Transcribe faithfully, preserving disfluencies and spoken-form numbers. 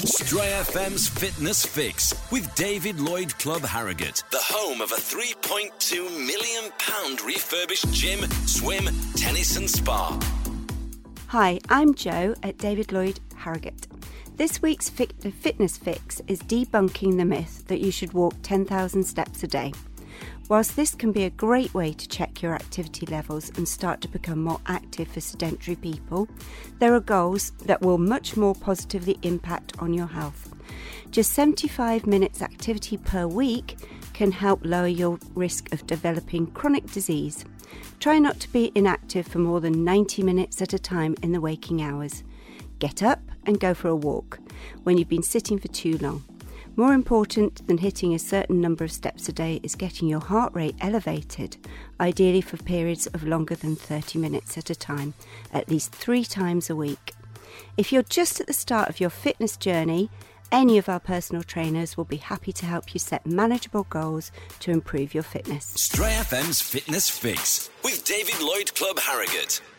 Stray F M's Fitness Fix with David Lloyd Club Harrogate, the home of a three point two million pounds refurbished gym, swim, tennis and spa. Hi, I'm Jo at David Lloyd Harrogate. This week's fit- Fitness Fix is debunking the myth that you should walk ten thousand steps a day. Whilst this can be a great way to check your activity levels and start to become more active for sedentary people, there are goals that will much more positively impact on your health. Just seventy-five minutes activity per week can help lower your risk of developing chronic disease. Try not to be inactive for more than ninety minutes at a time in the waking hours. Get up and go for a walk when you've been sitting for too long. More important than hitting a certain number of steps a day is getting your heart rate elevated, ideally for periods of longer than thirty minutes at a time, at least three times a week. If you're just at the start of your fitness journey, any of our personal trainers will be happy to help you set manageable goals to improve your fitness. Stray F M's Fitness Fix with David Lloyd Club Harrogate.